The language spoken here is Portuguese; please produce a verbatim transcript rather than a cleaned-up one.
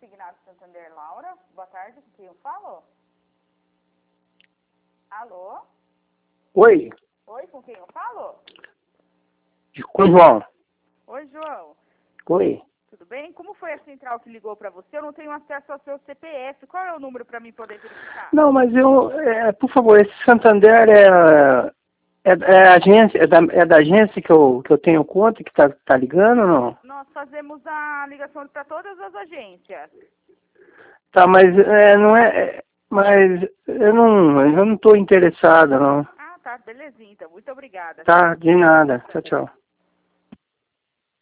Consignado Santander, Laura. Boa tarde, com quem eu falo? Alô? Oi, Oi, com quem eu falo? com o João. Oi, João. Oi. Tudo bem? Como foi a central que ligou para você? Eu não tenho acesso ao seu C P F. Qual é o número para mim poder verificar? Não, mas eu, é, por favor, esse Santander é, é, é, agência, é, da, é da agência que eu, que eu tenho conta, que tá, tá ligando ou não? Nós fazemos a ligação para todas as agências. Tá, mas é, não é, é, mas eu não, eu não tô interessado, não. Ah, tá. Belezinha, então. Muito obrigada. Tá, de nada. Tchau, tchau.